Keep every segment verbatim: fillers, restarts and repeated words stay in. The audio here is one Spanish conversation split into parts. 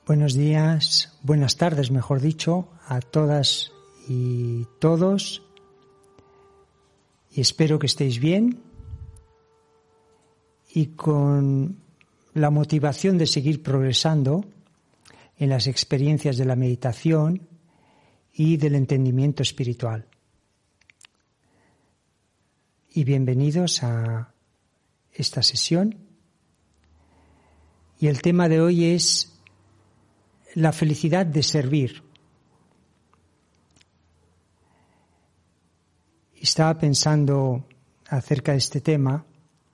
Buenos días, buenas tardes, mejor dicho, a todas y todos. Y espero que estéis bien y con la motivación de seguir progresando en las experiencias de la meditación y del entendimiento espiritual. Y bienvenidos a esta sesión. Y el tema de hoy es la felicidad de servir. Estaba pensando acerca de este tema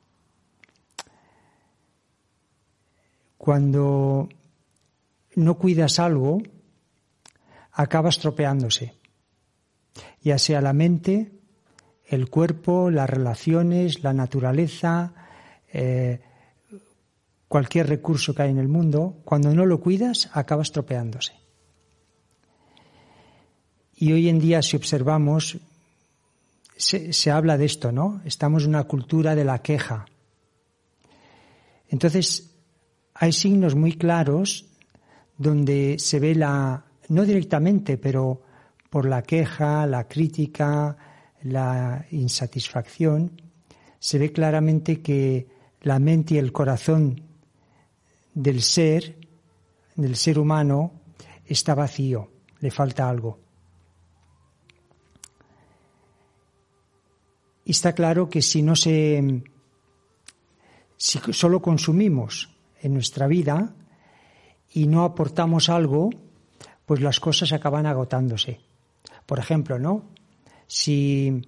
cuando no cuidas algo, acaba estropeándose, ya sea la mente, el cuerpo, las relaciones, la naturaleza, eh, cualquier recurso que hay en el mundo. Cuando no lo cuidas, acaba estropeándose. Y hoy en día, si observamos, se, se habla de esto, ¿no? Estamos en una cultura de la queja. Entonces, hay signos muy claros donde se ve la, no directamente, pero por la queja, la crítica, la insatisfacción, se ve claramente que la mente y el corazón del ser, del ser humano, está vacío, le falta algo. Y está claro que si no se, si solo consumimos en nuestra vida y no aportamos algo, pues las cosas acaban agotándose. Por ejemplo, ¿no? Si,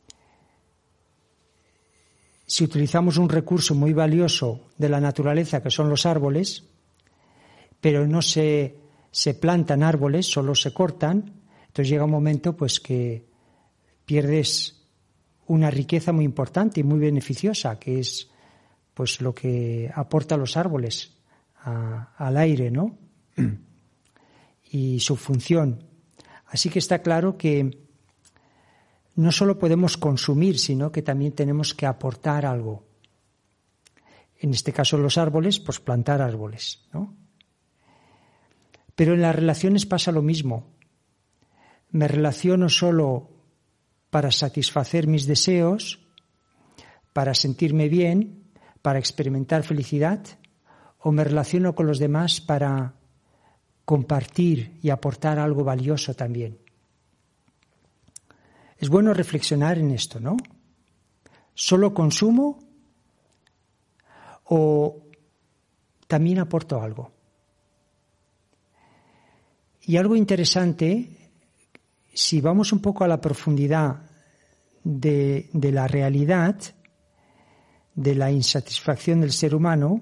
si utilizamos un recurso muy valioso de la naturaleza, que son los árboles, pero no se, se plantan árboles, solo se cortan, entonces llega un momento pues que pierdes una riqueza muy importante y muy beneficiosa, que es pues lo que aporta los árboles a, al aire, ¿no? Y su función. Así que está claro que no solo podemos consumir, sino que también tenemos que aportar algo. En este caso los árboles, pues plantar árboles, ¿no? Pero en las relaciones pasa lo mismo. Me relaciono solo para satisfacer mis deseos, para sentirme bien, para experimentar felicidad, o me relaciono con los demás para compartir y aportar algo valioso también. Es bueno reflexionar en esto, ¿no? ¿Solo consumo o también aporto algo? Y algo interesante, si vamos un poco a la profundidad de, de la realidad, de la insatisfacción del ser humano,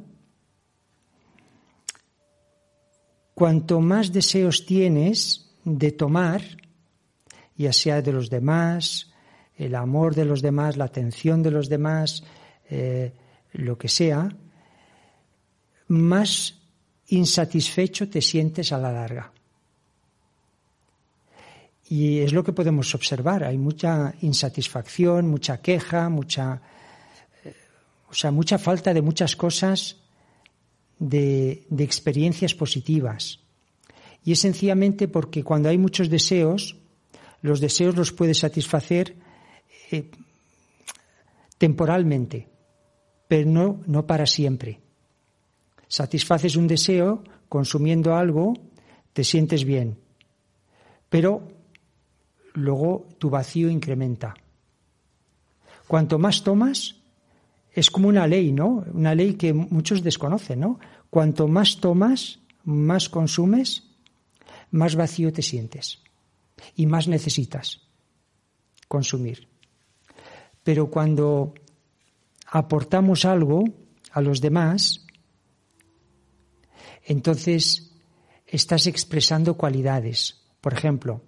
cuanto más deseos tienes de tomar, ya sea de los demás, el amor de los demás, la atención de los demás, eh, lo que sea, más insatisfecho te sientes a la larga. Y es lo que podemos observar. Hay mucha insatisfacción, mucha queja, mucha, eh, o sea, mucha falta de muchas cosas, de, de experiencias positivas. Y es sencillamente porque cuando hay muchos deseos, los deseos los puedes satisfacer eh, temporalmente, pero no, no para siempre. Satisfaces un deseo consumiendo algo, te sientes bien, pero luego tu vacío incrementa. Cuanto más tomas, es como una ley, ¿no? Una ley que muchos desconocen, ¿no? Cuanto más tomas, más consumes, más vacío te sientes. Y más necesitas consumir. Pero cuando aportamos algo a los demás, entonces estás expresando cualidades. Por ejemplo,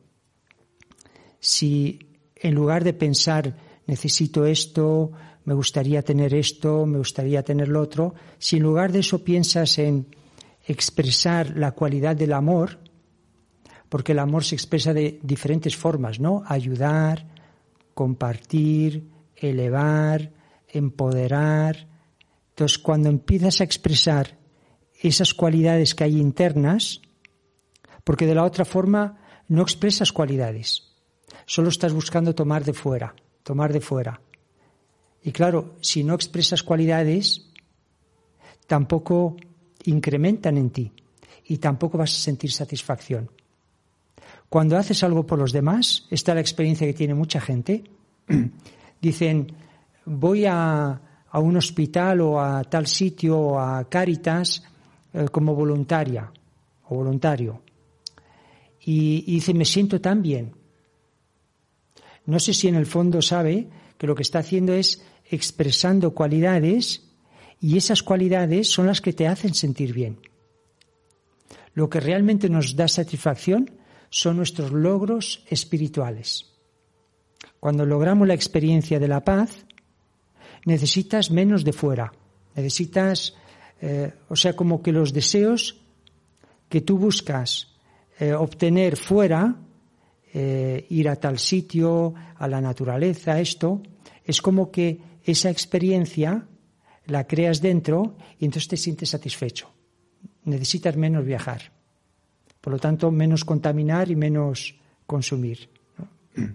si en lugar de pensar necesito esto, me gustaría tener esto, me gustaría tener lo otro, si en lugar de eso piensas en expresar la cualidad del amor, porque el amor se expresa de diferentes formas, ¿no? Ayudar, compartir, elevar, empoderar. Entonces, cuando empiezas a expresar esas cualidades que hay internas, porque de la otra forma no expresas cualidades. Solo estás buscando tomar de fuera, tomar de fuera. Y claro, si no expresas cualidades, tampoco incrementan en ti y tampoco vas a sentir satisfacción. Cuando haces algo por los demás, esta es la experiencia que tiene mucha gente. Dicen, voy a, a un hospital o a tal sitio o a Cáritas eh, como voluntaria o voluntario. Y, y dice, me siento tan bien. No sé si en el fondo sabe que lo que está haciendo es expresando cualidades y esas cualidades son las que te hacen sentir bien. Lo que realmente nos da satisfacción son nuestros logros espirituales. Cuando logramos la experiencia de la paz, necesitas menos de fuera. Necesitas, eh, o sea, como que los deseos que tú buscas eh, obtener fuera, eh, ir a tal sitio, a la naturaleza, esto, es como que esa experiencia la creas dentro y entonces te sientes satisfecho. Necesitas menos viajar. Por lo tanto, menos contaminar y menos consumir, ¿no?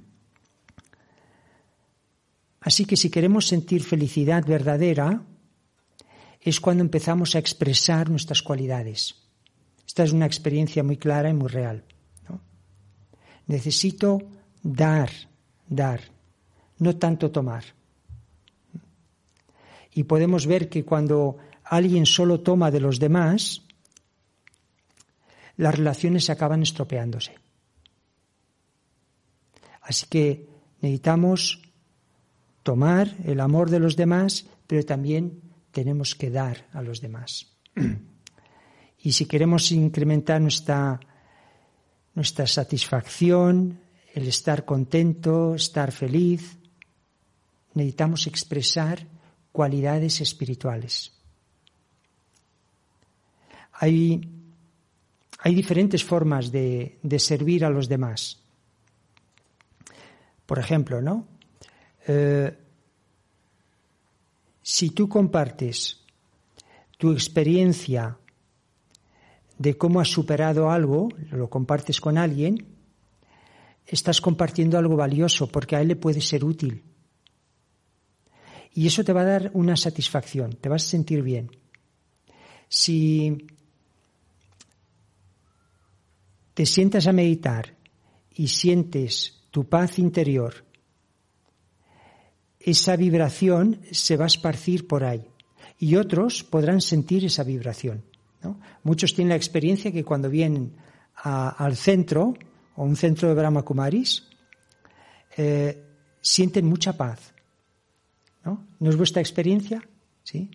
Así que si queremos sentir felicidad verdadera, es cuando empezamos a expresar nuestras cualidades. Esta es una experiencia muy clara y muy real, ¿no? Necesito dar, dar, no tanto tomar. Y podemos ver que cuando alguien solo toma de los demás, las relaciones acaban estropeándose. Así que necesitamos tomar el amor de los demás, pero también tenemos que dar a los demás. Y si queremos incrementar nuestra, nuestra satisfacción, el estar contento, estar feliz, necesitamos expresar cualidades espirituales. Hay, hay diferentes formas de, de servir a los demás. Por ejemplo, ¿no? Eh, si tú compartes tu experiencia de cómo has superado algo, lo compartes con alguien, estás compartiendo algo valioso porque a él le puede ser útil. Y eso te va a dar una satisfacción, te vas a sentir bien. Si te sientas a meditar y sientes tu paz interior, esa vibración se va a esparcir por ahí y otros podrán sentir esa vibración, ¿no? Muchos tienen la experiencia que cuando vienen a, al centro o un centro de Brahma Kumaris eh, sienten mucha paz, ¿no? ¿No es vuestra experiencia? ¿Sí?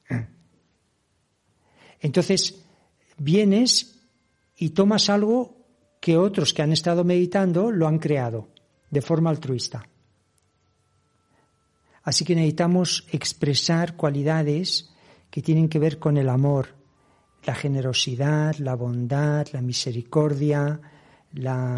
Entonces vienes y tomas algo que otros que han estado meditando lo han creado de forma altruista. Así que necesitamos expresar cualidades que tienen que ver con el amor, la generosidad, la bondad, la misericordia, la...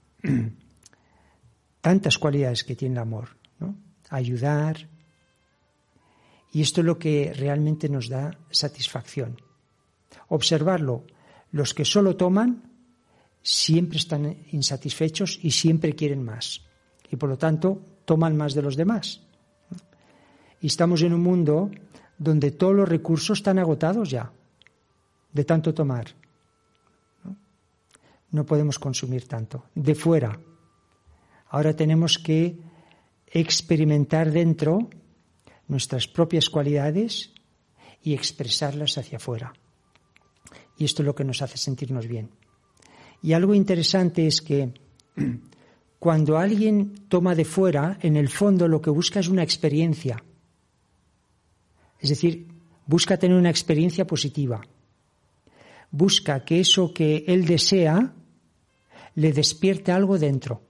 tantas cualidades que tiene el amor, ¿no? Ayudar. Y esto es lo que realmente nos da satisfacción. Observarlo. Los que solo toman siempre están insatisfechos y siempre quieren más. Y por lo tanto toman más de los demás. Y estamos en un mundo donde todos los recursos están agotados ya, de tanto tomar. ¿No? No podemos consumir tanto. De fuera. Ahora tenemos que experimentar dentro nuestras propias cualidades y expresarlas hacia afuera. Y esto es lo que nos hace sentirnos bien. Y algo interesante es que cuando alguien toma de fuera, en el fondo lo que busca es una experiencia. Es decir, busca tener una experiencia positiva. Busca que eso que él desea le despierte algo dentro.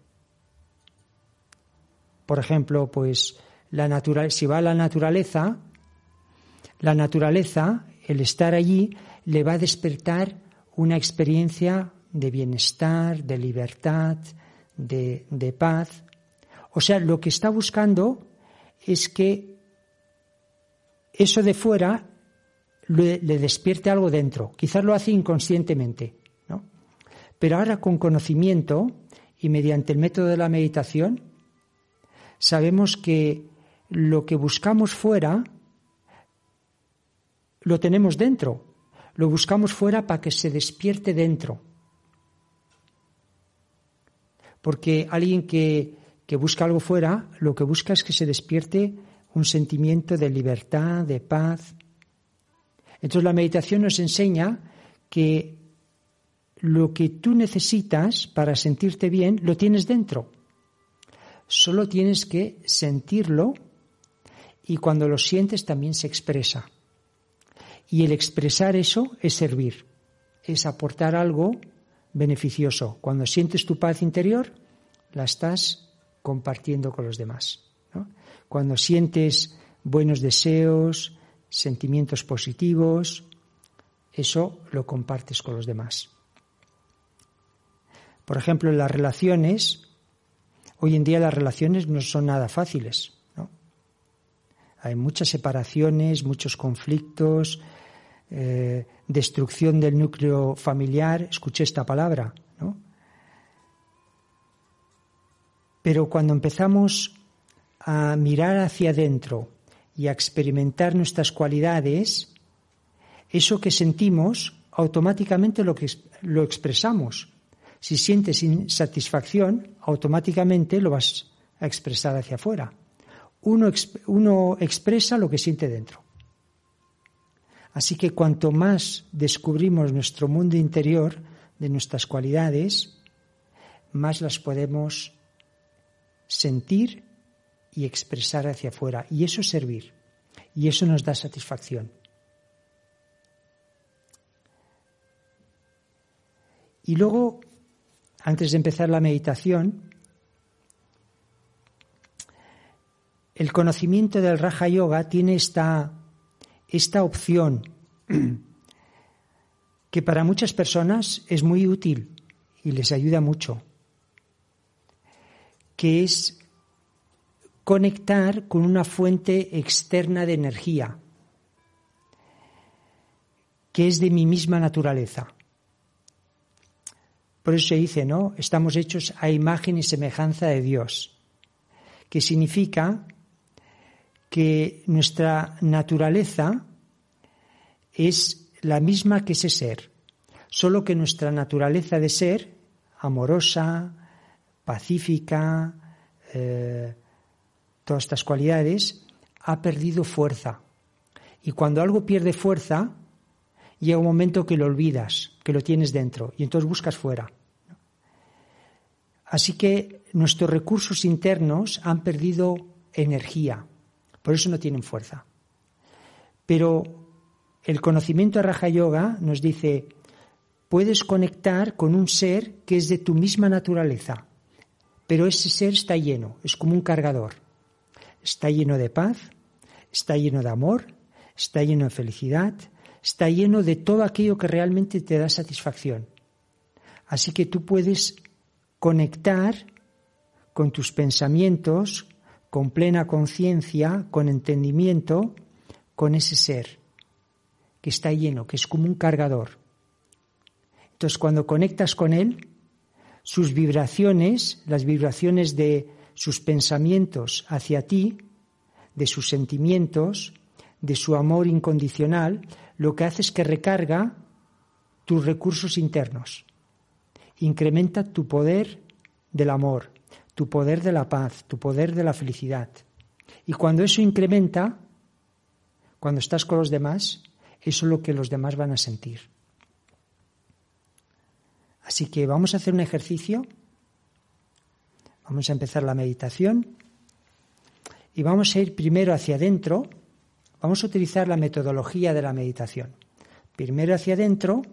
Por ejemplo, pues la natural, si va a la naturaleza, la naturaleza, el estar allí, le va a despertar una experiencia de bienestar, de libertad, de, de paz. O sea, lo que está buscando es que eso de fuera le, le despierte algo dentro. Quizás lo hace inconscientemente, ¿no? Pero ahora con conocimiento y mediante el método de la meditación, sabemos que lo que buscamos fuera lo tenemos dentro. Lo buscamos fuera para que se despierte dentro. Porque alguien que, que busca algo fuera, lo que busca es que se despierte un sentimiento de libertad, de paz. Entonces la meditación nos enseña que lo que tú necesitas para sentirte bien lo tienes dentro. Solo tienes que sentirlo y cuando lo sientes también se expresa. Y el expresar eso es servir, es aportar algo beneficioso. Cuando sientes tu paz interior, la estás compartiendo con los demás, ¿no? Cuando sientes buenos deseos, sentimientos positivos, eso lo compartes con los demás. Por ejemplo, en las relaciones, hoy en día las relaciones no son nada fáciles, ¿no? Hay muchas separaciones, muchos conflictos, eh, destrucción del núcleo familiar. Escuché esta palabra, ¿no? Pero cuando empezamos a mirar hacia adentro y a experimentar nuestras cualidades, eso que sentimos automáticamente lo, que, lo expresamos. Si sientes insatisfacción, automáticamente lo vas a expresar hacia afuera. Uno, uno expresa lo que siente dentro. Así que cuanto más descubrimos nuestro mundo interior, de nuestras cualidades, más las podemos sentir y expresar hacia afuera. Y eso es servir. Y eso nos da satisfacción. Y luego, antes de empezar la meditación, el conocimiento del Raja Yoga tiene esta, esta opción que para muchas personas es muy útil y les ayuda mucho, que es conectar con una fuente externa de energía, que es de mi misma naturaleza. Por eso se dice, ¿no? Estamos hechos a imagen y semejanza de Dios, que significa que nuestra naturaleza es la misma que ese ser, solo que nuestra naturaleza de ser, amorosa, pacífica, eh, todas estas cualidades, ha perdido fuerza. Y cuando algo pierde fuerza, llega un momento que lo olvidas, que lo tienes dentro, y entonces buscas fuera. Así que nuestros recursos internos han perdido energía, por eso no tienen fuerza. Pero el conocimiento de Raja Yoga nos dice, puedes conectar con un ser que es de tu misma naturaleza, pero ese ser está lleno, es como un cargador. Está lleno de paz, está lleno de amor, está lleno de felicidad, está lleno de todo aquello que realmente te da satisfacción. Así que tú puedes conectar con tus pensamientos, con plena conciencia, con entendimiento, con ese ser que está lleno, que es como un cargador. Entonces, cuando conectas con él, sus vibraciones, las vibraciones de sus pensamientos hacia ti, de sus sentimientos, de su amor incondicional, lo que hace es que recarga tus recursos internos, incrementa tu poder del amor, tu poder de la paz, tu poder de la felicidad. Y cuando eso incrementa, cuando estás con los demás, eso es lo que los demás van a sentir. Así que vamos a hacer un ejercicio, vamos a empezar la meditación y vamos a ir primero hacia adentro. Vamos a utilizar la metodología de la meditación. Primero hacia adentro,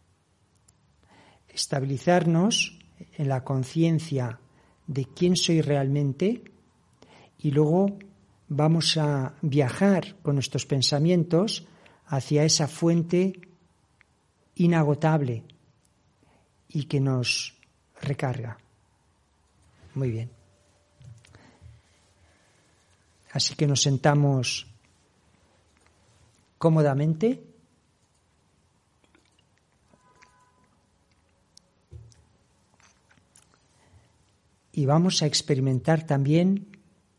estabilizarnos en la conciencia de quién soy realmente y luego vamos a viajar con nuestros pensamientos hacia esa fuente inagotable y que nos recarga. Muy bien. Así que nos sentamos cómodamente y vamos a experimentar también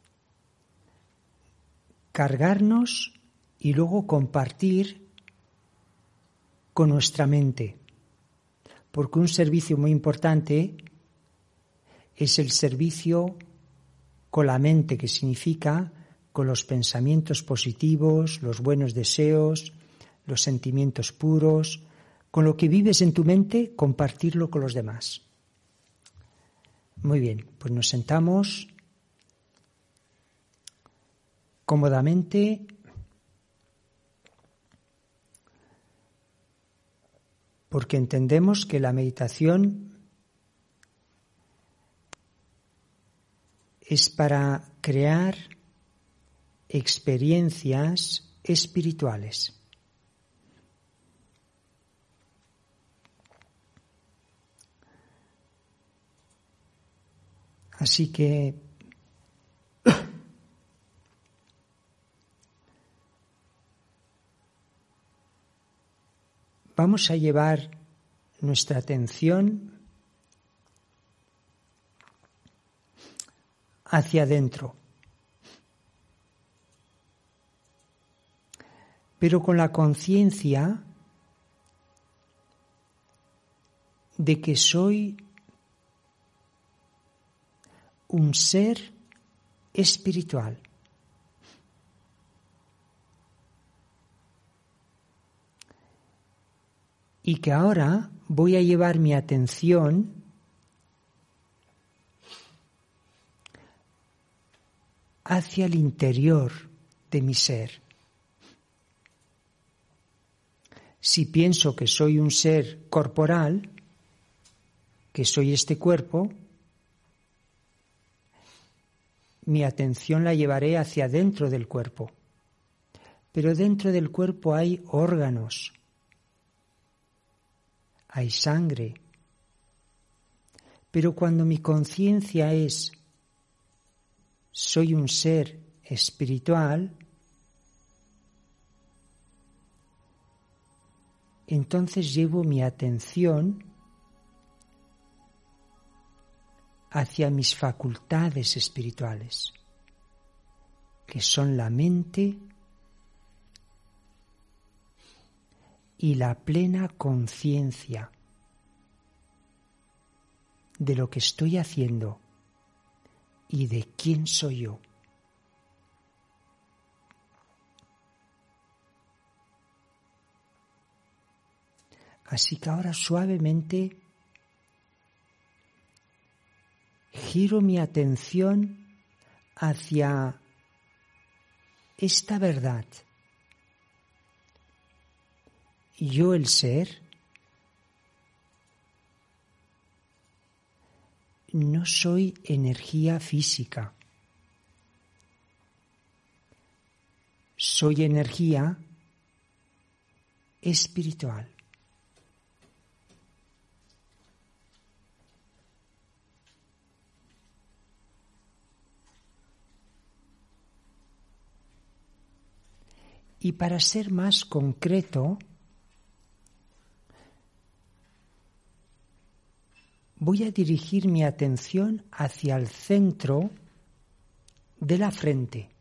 cargarnos y luego compartir con nuestra mente, porque un servicio muy importante es el servicio con la mente, que significa con los pensamientos positivos, los buenos deseos, los sentimientos puros, con lo que vives en tu mente, compartirlo con los demás. Muy bien, pues nos sentamos cómodamente. Porque entendemos que la meditación es para crear experiencias espirituales. Así que vamos a llevar nuestra atención hacia adentro, pero con la conciencia de que soy un ser espiritual. Y que ahora voy a llevar mi atención hacia el interior de mi ser. Si pienso que soy un ser corporal, que soy este cuerpo, mi atención la llevaré hacia dentro del cuerpo. Pero dentro del cuerpo hay órganos, hay sangre. Pero cuando mi conciencia es soy un ser espiritual, entonces llevo mi atención hacia mis facultades espirituales, que son la mente y la plena conciencia de lo que estoy haciendo y de quién soy yo. Así que ahora suavemente giro mi atención hacia esta verdad. Yo, el ser, no soy energía física. Soy energía espiritual. Y para ser más concreto, voy a dirigir mi atención hacia el centro de la frente.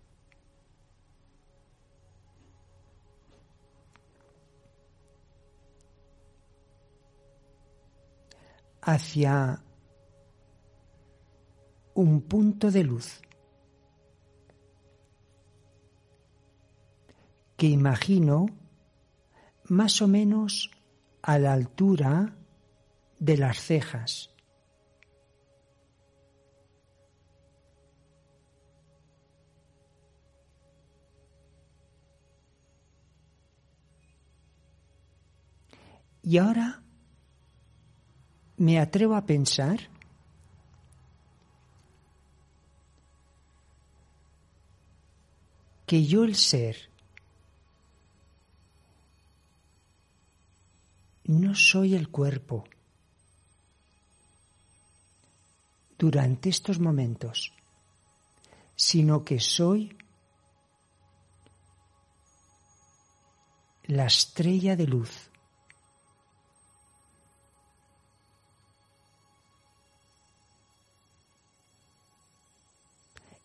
Hacia un punto de luz que imagino más o menos a la altura de las cejas. Y ahora me atrevo a pensar que yo, el ser, no soy el cuerpo durante estos momentos, sino que soy la estrella de luz.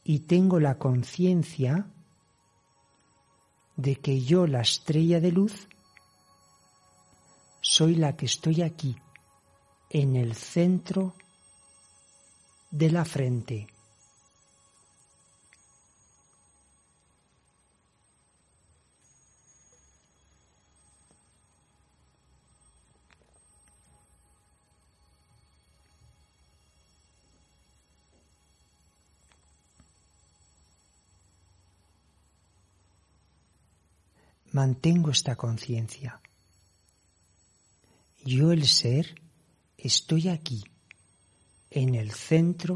y tengo la conciencia de que yo, la estrella de luz, soy la que estoy aquí, en el centro de la frente. Mantengo esta conciencia. Yo, el ser, estoy aquí, en el centro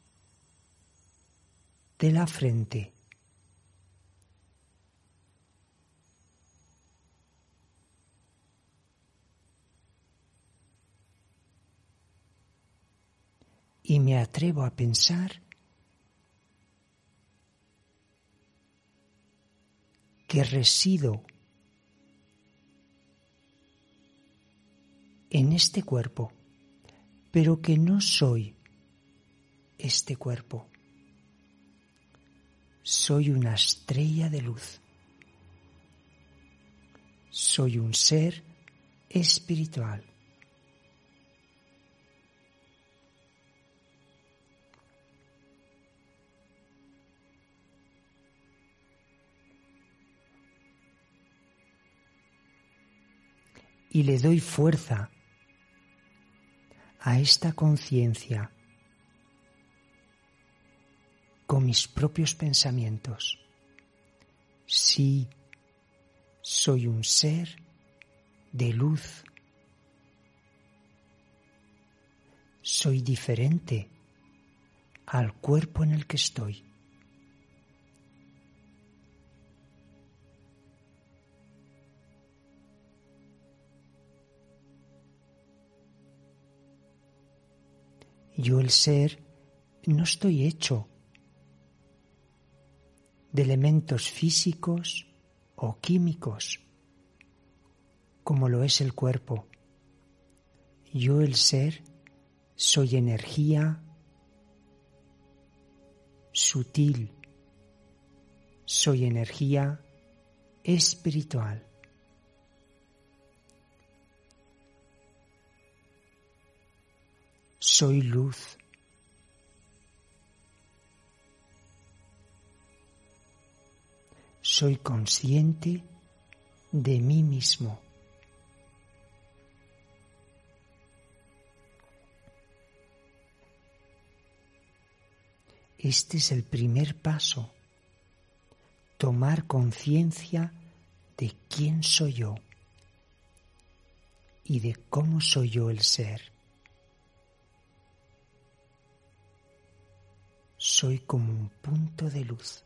de la frente. Y me atrevo a pensar que resido en este cuerpo, pero que no soy este cuerpo. Soy una estrella de luz. Soy un ser espiritual. Y le doy fuerza a esta conciencia con mis propios pensamientos. Sí, soy un ser de luz. Soy diferente al cuerpo en el que estoy. Yo, el ser, no estoy hecho de elementos físicos o químicos, como lo es el cuerpo. Yo, el ser, soy energía sutil, soy energía espiritual. Soy luz. Soy consciente de mí mismo. Este es el primer paso, tomar conciencia de quién soy yo y de cómo soy yo, el ser. Soy como un punto de luz.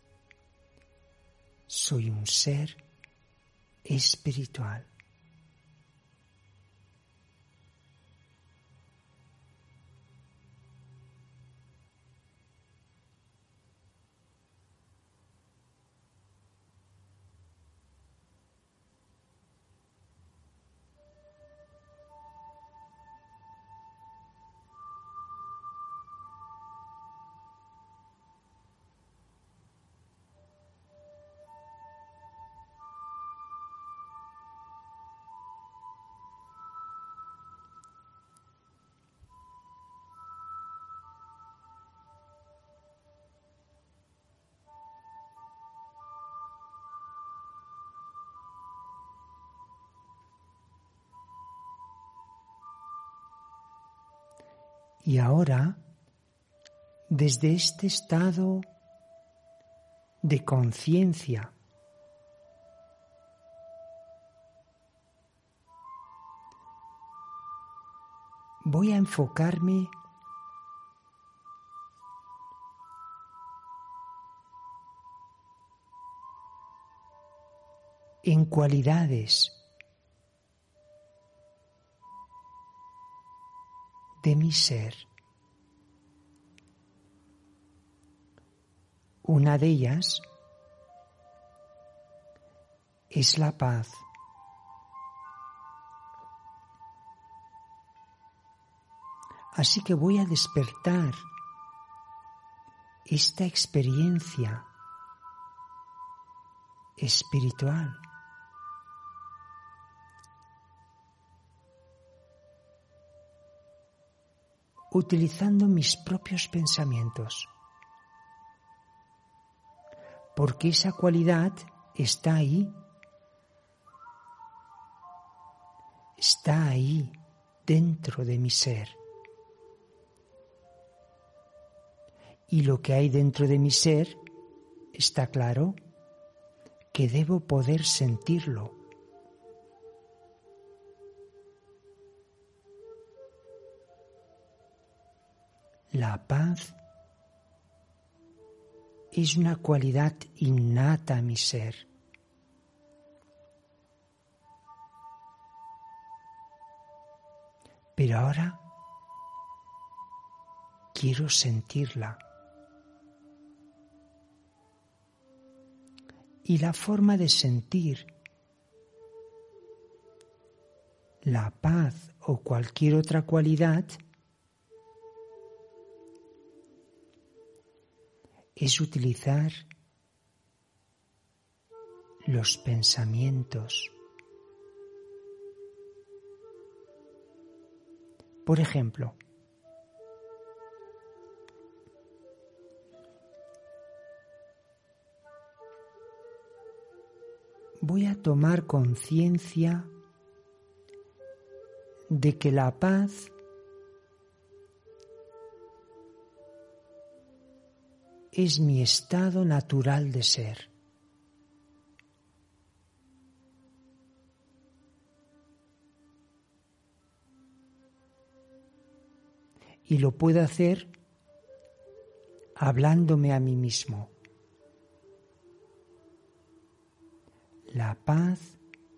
Soy un ser espiritual. Y ahora, desde este estado de conciencia, voy a enfocarme en cualidades de mi ser. Una de ellas es la paz. Así que voy a despertar esta experiencia espiritual. Utilizando mis propios pensamientos, porque esa cualidad está ahí, está ahí dentro de mi ser. Y lo que hay dentro de mi ser, está claro, que debo poder sentirlo. La paz es una cualidad innata a mi ser. Pero ahora quiero sentirla. Y la forma de sentir la paz o cualquier otra cualidad es utilizar los pensamientos. Por ejemplo, voy a tomar conciencia de que la paz es mi estado natural de ser. Y lo puedo hacer hablándome a mí mismo. La paz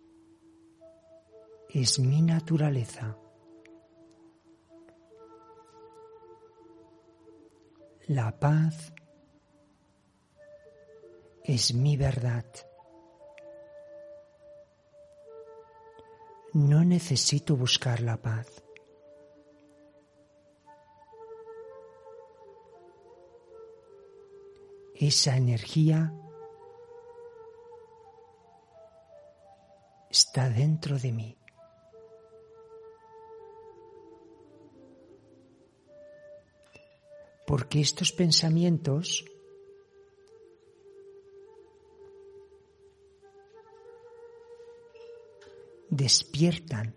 es mi naturaleza. La paz es mi verdad. No necesito buscar la paz. Esa energía está dentro de mí. Porque estos pensamientos despiertan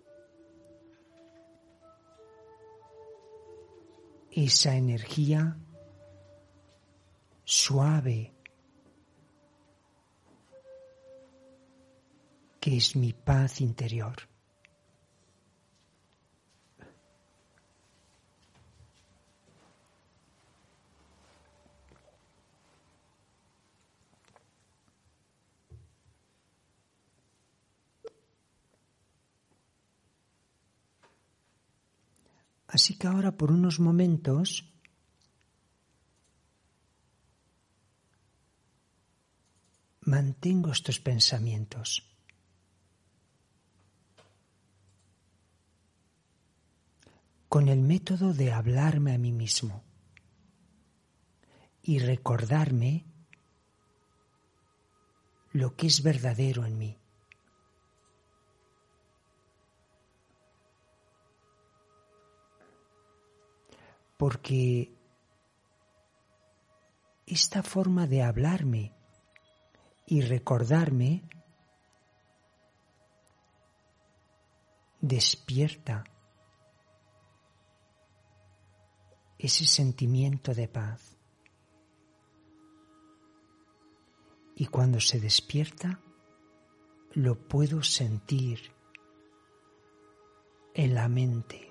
esa energía suave que es mi paz interior. Así que ahora por unos momentos mantengo estos pensamientos. Con el método de hablarme a mí mismo y recordarme lo que es verdadero en mí. Porque esta forma de hablarme y recordarme despierta ese sentimiento de paz. Y cuando se despierta, lo puedo sentir en la mente.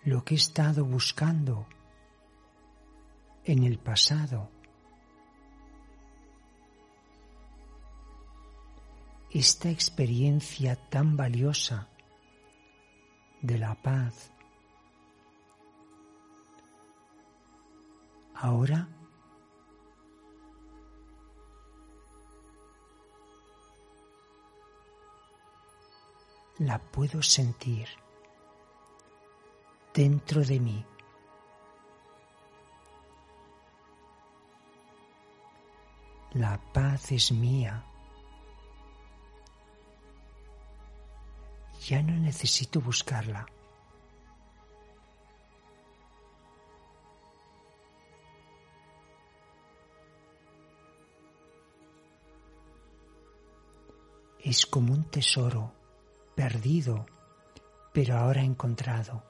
lo que he estado buscando en el pasado. Esta experiencia tan valiosa de la paz. Ahora la puedo sentir dentro de mí. La paz es mía. Ya no necesito buscarla. Es como un tesoro perdido, pero ahora encontrado.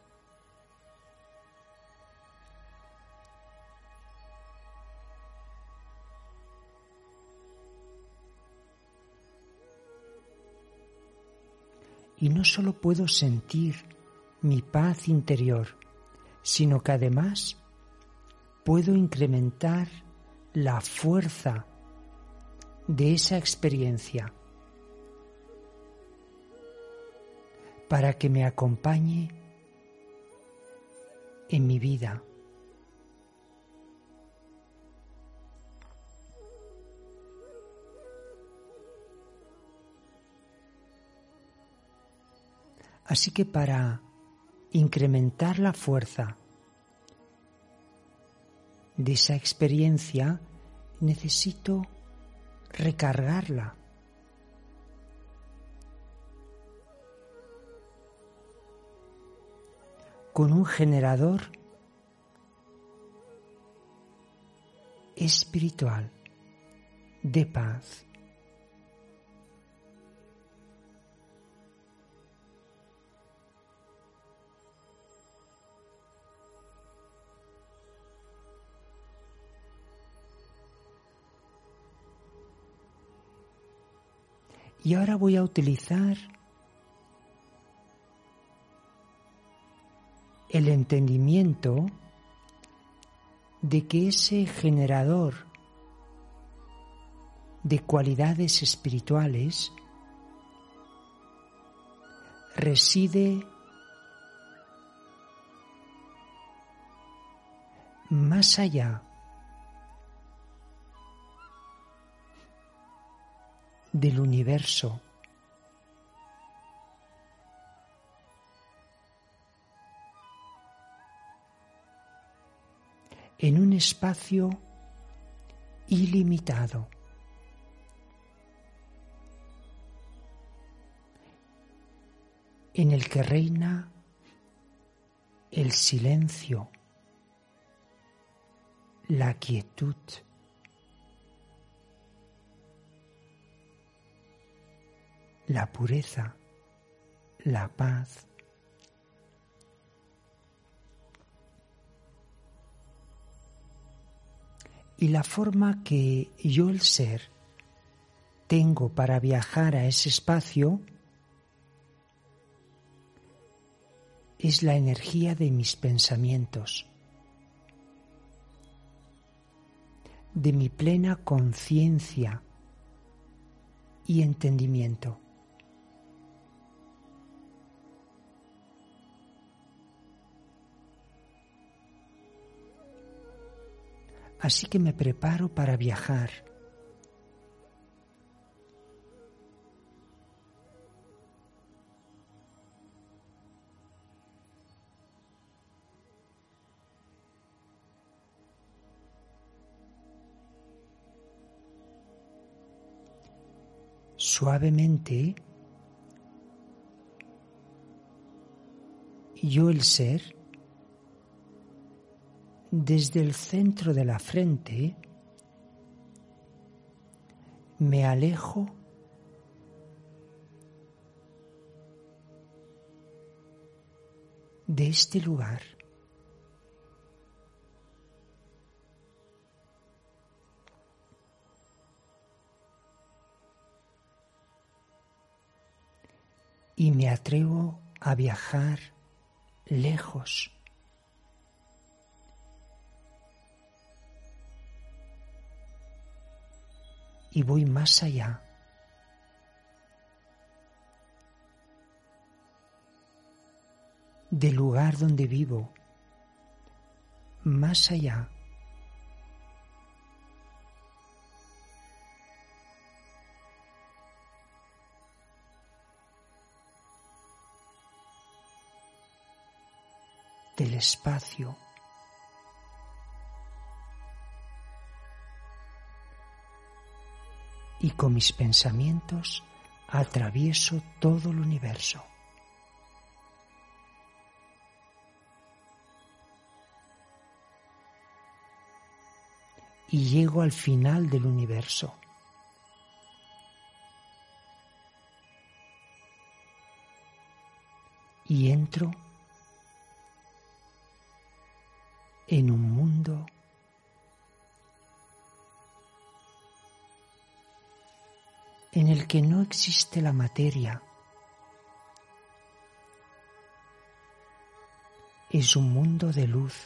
Y no solo puedo sentir mi paz interior, sino que además puedo incrementar la fuerza de esa experiencia para que me acompañe en mi vida. Así que para incrementar la fuerza de esa experiencia necesito recargarla. Con un generador espiritual de paz. Y ahora voy a utilizar el entendimiento de que ese generador de cualidades espirituales reside más allá del universo. En un espacio ilimitado. En el que reina el silencio, la quietud, la pureza, la paz. Y la forma que yo, el ser, tengo para viajar a ese espacio es la energía de mis pensamientos, de mi plena conciencia y entendimiento. Así que me preparo para viajar. Suavemente, yo, el ser, desde el centro de la frente, me alejo de este lugar. Y me atrevo a viajar lejos. Y voy más allá. Del lugar donde vivo, más allá. Del espacio. Y con mis pensamientos atravieso todo el universo. Y llego al final del universo. Y entro en un mundo en el que no existe la materia. Es un mundo de luz.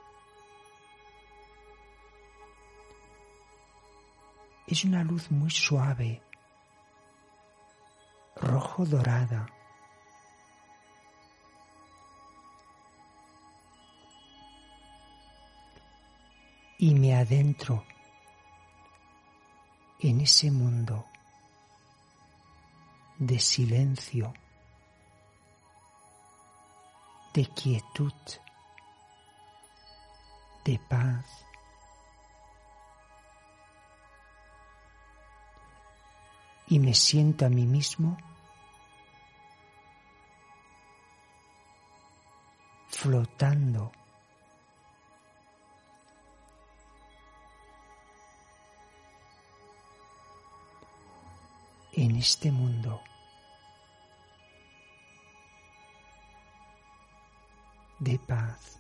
Es una luz muy suave, rojo dorada. Y me adentro en ese mundo de silencio, de quietud, de paz. Y me siento a mí mismo flotando en este mundo de paz.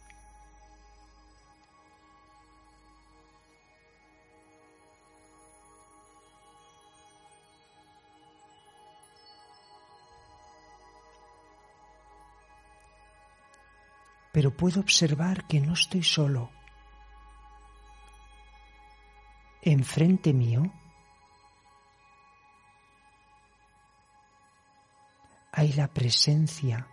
Pero puedo observar que no estoy solo. Enfrente mío hay la presencia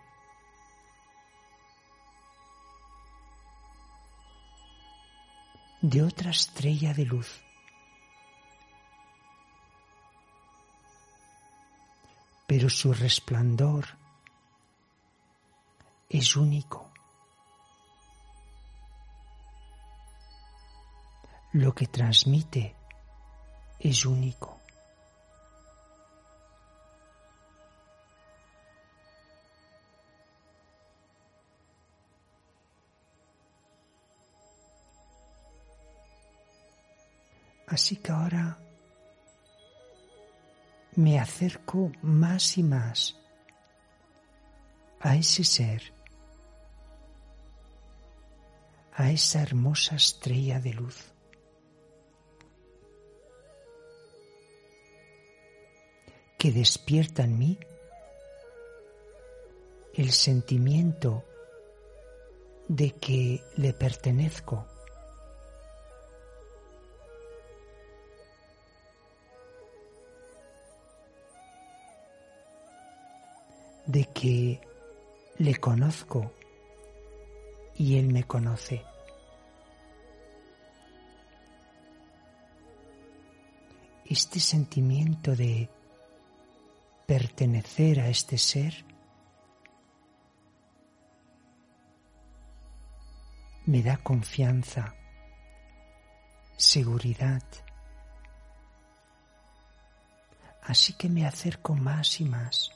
de otra estrella de luz. Pero su resplandor es único. Lo que transmite es único. Así que ahora me acerco más y más a ese ser, a esa hermosa estrella de luz. Que despierta en mí el sentimiento de que le pertenezco, de que le conozco y él me conoce. Este sentimiento de pertenecer a este ser me da confianza, seguridad. Así que me acerco más y más.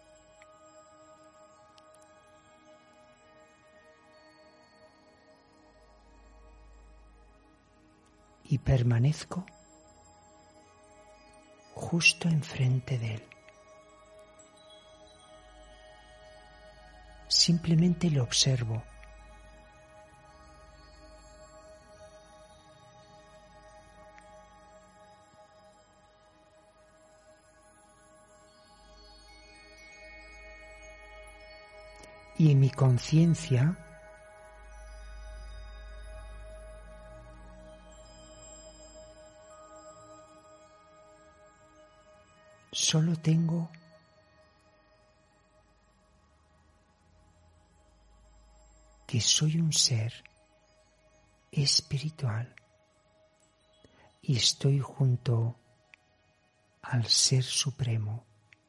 Y permanezco justo enfrente de él. Simplemente lo observo. y en mi conciencia solo tengo que soy un ser espiritual y estoy junto al Ser Supremo.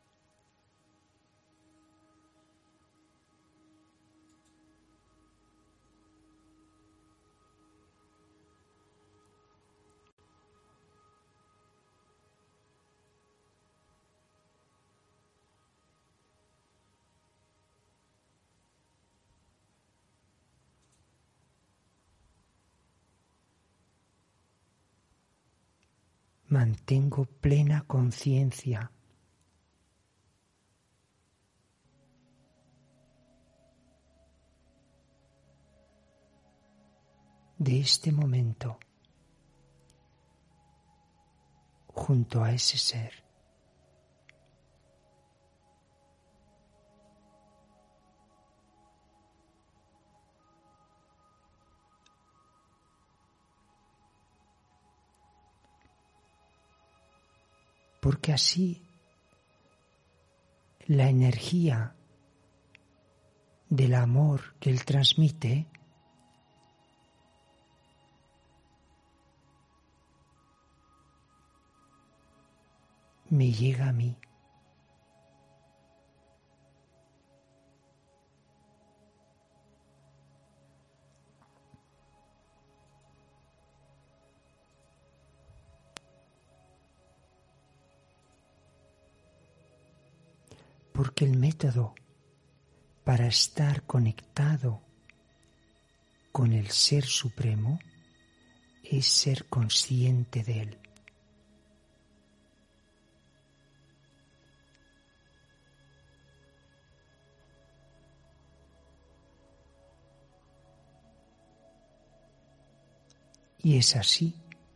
Mantengo plena conciencia de este momento junto a ese ser. Porque así la energía del amor que él transmite me llega a mí. Porque el método para estar conectado con el Ser Supremo es ser consciente de él. Y es así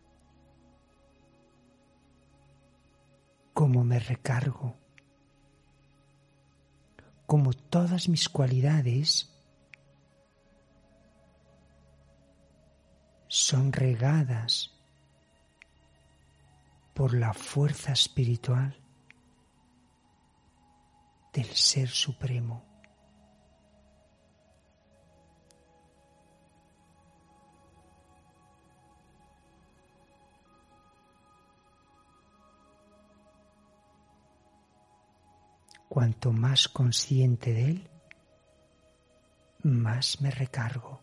como me recargo, como todas mis cualidades son regadas por la fuerza espiritual del Ser Supremo. Cuanto más consciente de él, más me recargo.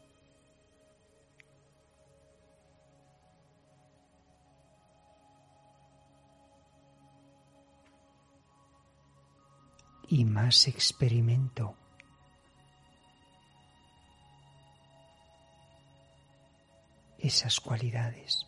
Y más experimento. Esas cualidades.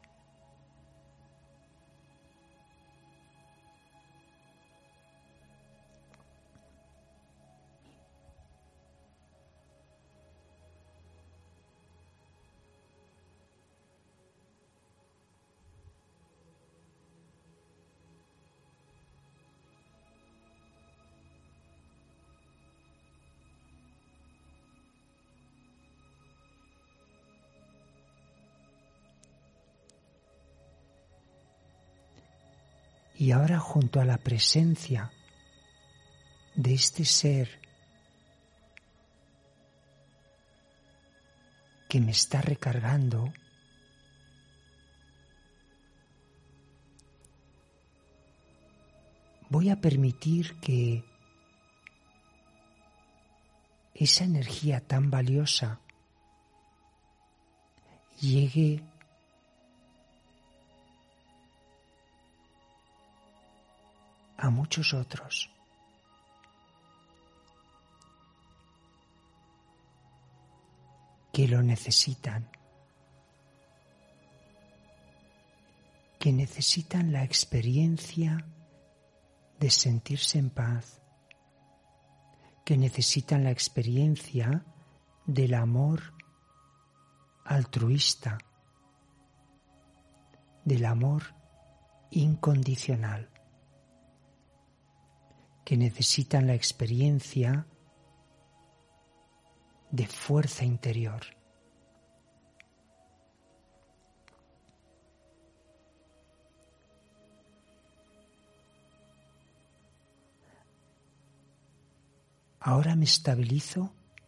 Y ahora, junto a la presencia de este ser que me está recargando, voy a permitir que esa energía tan valiosa llegue a muchos otros. Que lo necesitan, que necesitan la experiencia de sentirse en paz, que necesitan la experiencia del amor altruista, del amor incondicional, que necesitan la experiencia de fuerza interior. Ahora me estabilizo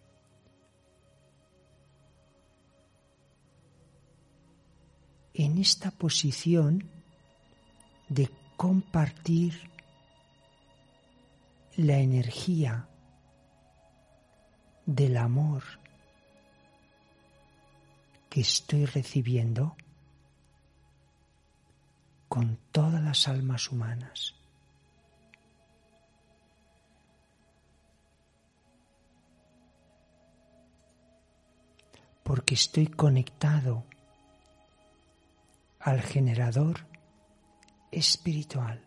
en esta posición de compartir la energía del amor que estoy recibiendo con todas las almas humanas. Porque estoy conectado al generador espiritual.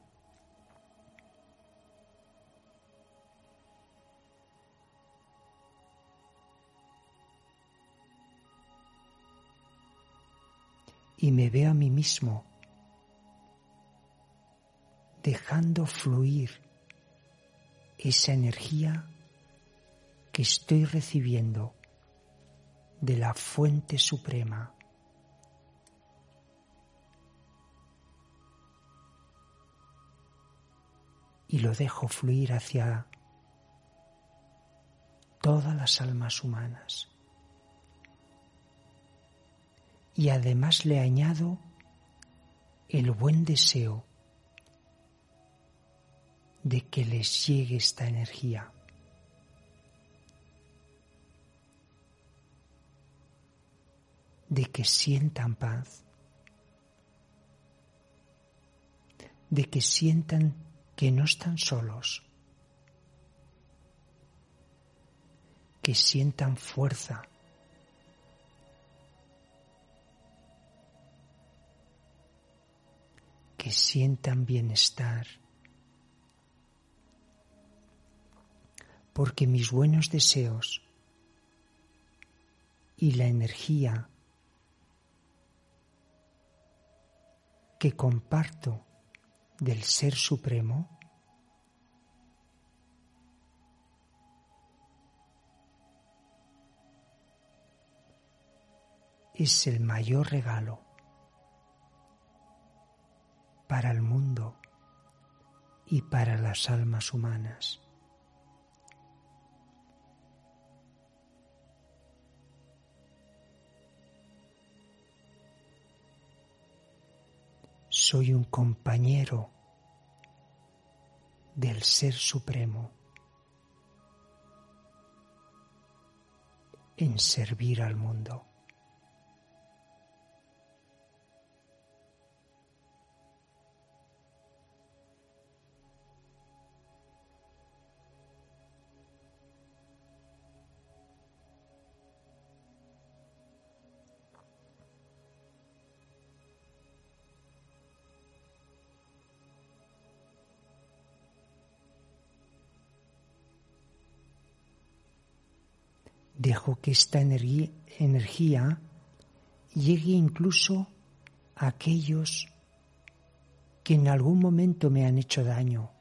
Y me veo a mí mismo dejando fluir esa energía que estoy recibiendo de la fuente suprema. Y lo dejo fluir hacia todas las almas humanas. Y además le añado el buen deseo de que les llegue esta energía. De que sientan paz, de que sientan que no están solos, que sientan fuerza, que sientan bienestar, porque mis buenos deseos y la energía que comparto del Ser Supremo es el mayor regalo para el mundo y para las almas humanas. Soy un compañero del Ser Supremo en servir al mundo. Dejo que esta energía, energía llegue incluso a aquellos que en algún momento me han hecho daño.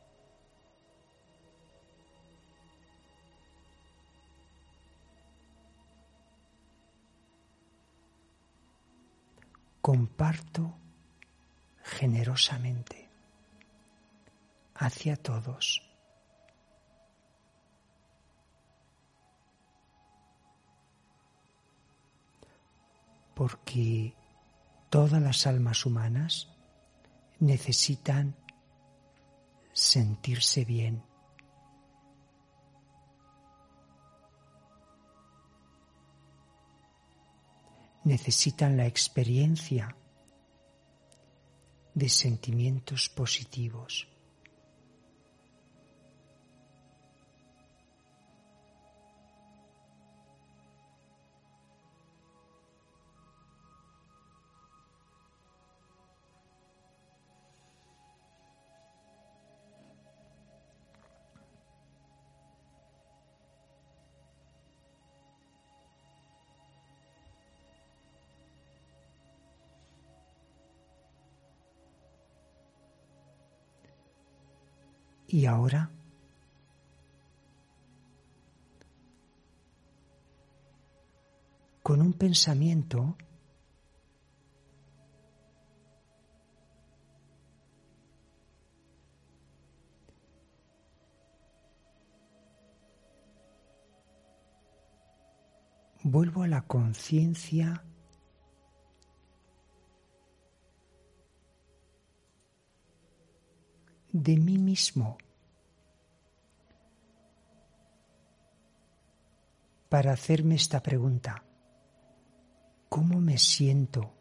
Comparto generosamente hacia todos. Porque todas las almas humanas necesitan sentirse bien. Necesitan la experiencia de sentimientos positivos. Y ahora con un pensamiento vuelvo a la conciencia de mí mismo para hacerme esta pregunta: ¿cómo me siento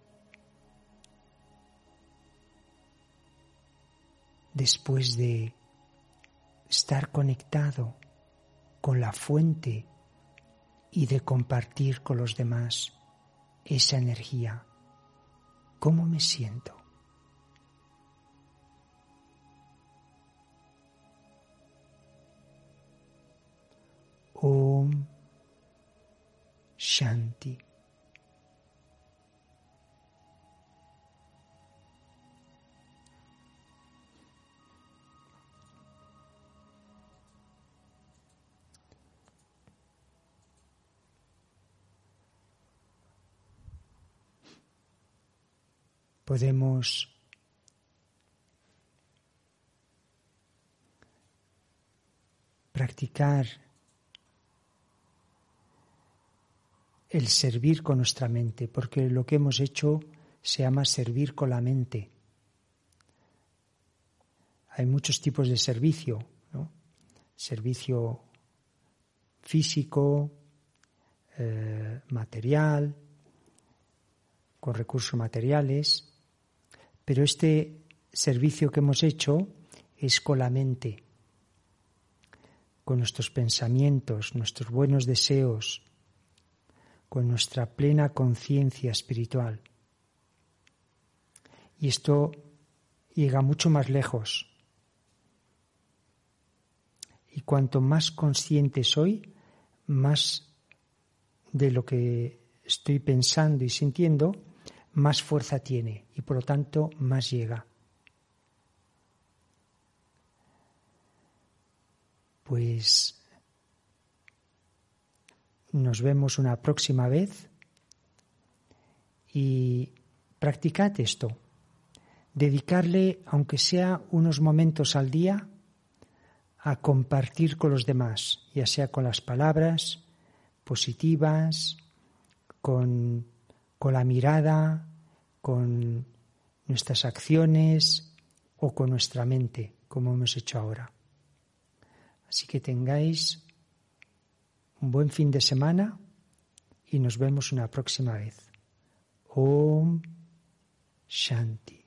después de estar conectado con la fuente y de compartir con los demás esa energía? ¿Cómo me siento? Om Shanti. Podemos practicar el servir con nuestra mente, porque lo que hemos hecho se llama servir con la mente. Hay muchos tipos de servicio, ¿no? Servicio físico, eh, material, con recursos materiales, pero este servicio que hemos hecho es con la mente, con nuestros pensamientos, nuestros buenos deseos, con nuestra plena conciencia espiritual. Y esto llega mucho más lejos. Y cuanto más consciente soy, más de lo que estoy pensando y sintiendo, más fuerza tiene y por lo tanto más llega. Pues nos vemos una próxima vez y practicad esto. Dedicarle, aunque sea unos momentos al día, a compartir con los demás, ya sea con las palabras positivas, con, con la mirada, con nuestras acciones o con nuestra mente, como hemos hecho ahora. Así que tengáis un buen fin de semana y nos vemos una próxima vez. Om Shanti.